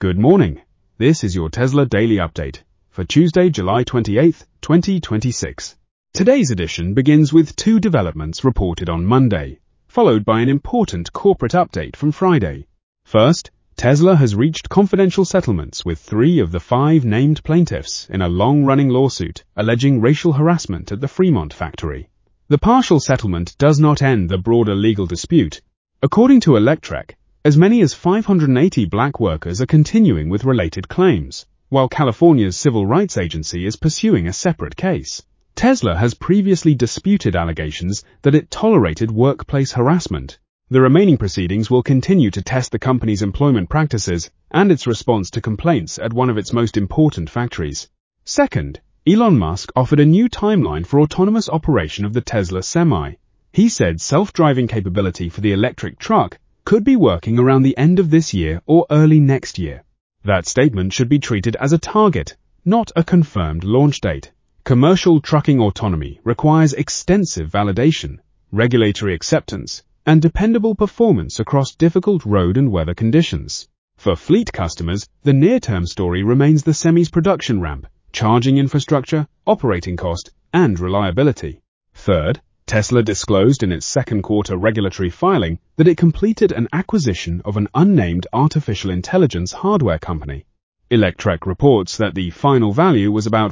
Good morning. This is your Tesla Daily Update for Tuesday, July 28, 2026. Today's edition begins with two developments reported on Monday, followed by an important corporate update from Friday. First, Tesla has reached confidential settlements with 3 of the 5 named plaintiffs in a long-running lawsuit alleging racial harassment at the Fremont factory. The partial settlement does not end the broader legal dispute. According to Electrek, as many as 580 black workers are continuing with related claims, while California's Civil Rights Agency is pursuing a separate case. Tesla has previously disputed allegations that it tolerated workplace harassment. The remaining proceedings will continue to test the company's employment practices and its response to complaints at one of its most important factories. Second, Elon Musk offered a new timeline for autonomous operation of the Tesla Semi. He said self-driving capability for the electric truck could be working around the end of this year or early next year. That statement should be treated as a target, not a confirmed launch date. Commercial trucking autonomy requires extensive validation, regulatory acceptance, and dependable performance across difficult road and weather conditions. For fleet customers, the near-term story remains the Semi's production ramp, charging infrastructure, operating cost, and reliability. Third, Tesla disclosed in its second quarter regulatory filing that it completed an acquisition of an unnamed artificial intelligence hardware company. Electrek reports that the final value was about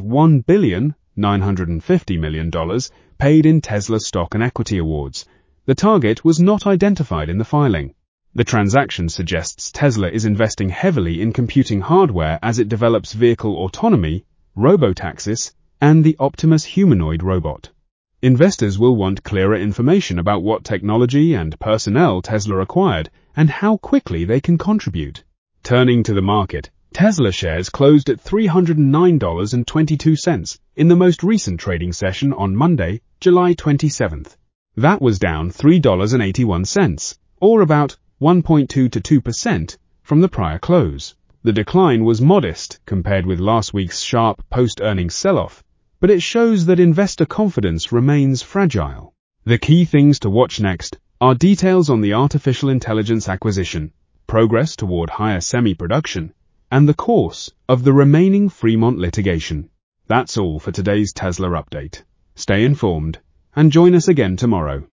$1,950 million paid in Tesla stock and equity awards. The target was not identified in the filing. The transaction suggests Tesla is investing heavily in computing hardware as it develops vehicle autonomy, robotaxis, and the Optimus humanoid robot. Investors will want clearer information about what technology and personnel Tesla acquired and how quickly they can contribute. Turning to the market, Tesla shares closed at $309.22 in the most recent trading session on Monday, July 27th. That was down $3.81, or about 1.2 to 2% from the prior close. The decline was modest compared with last week's sharp post-earnings sell-off, but it shows that investor confidence remains fragile. The key things to watch next are details on the artificial intelligence acquisition, progress toward higher semi-production, and the course of the remaining Fremont litigation. That's all for today's Tesla update. Stay informed and join us again tomorrow.